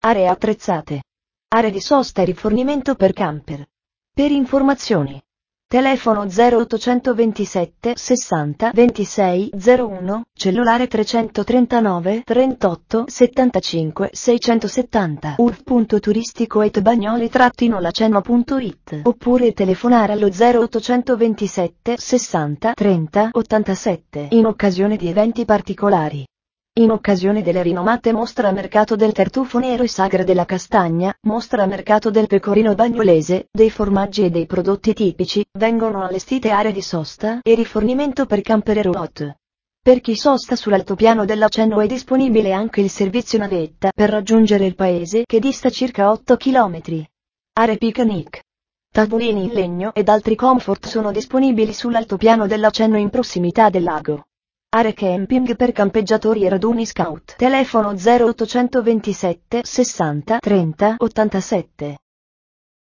Aree attrezzate. Aree di sosta e rifornimento per camper. Per informazioni. Telefono 0827 60 26 01, cellulare 339 38 75 670, urf.turistico@bagnoli-laceno.it, oppure telefonare allo 0827 60 30 87 in occasione di eventi particolari. In occasione delle rinomate Mostra Mercato del Tartufo Nero e Sagra della Castagna, Mostra Mercato del Pecorino Bagnolese, dei formaggi e dei prodotti tipici, vengono allestite aree di sosta e rifornimento per camper e roulotte. Per chi sosta sull'altopiano del Laceno è disponibile anche il servizio navetta per raggiungere il paese, che dista circa 8 km. Aree picnic. Tavolini in legno ed altri comfort sono disponibili sull'altopiano del Laceno in prossimità del lago. Aree camping per campeggiatori e raduni scout. Telefono 0827 60 30 87.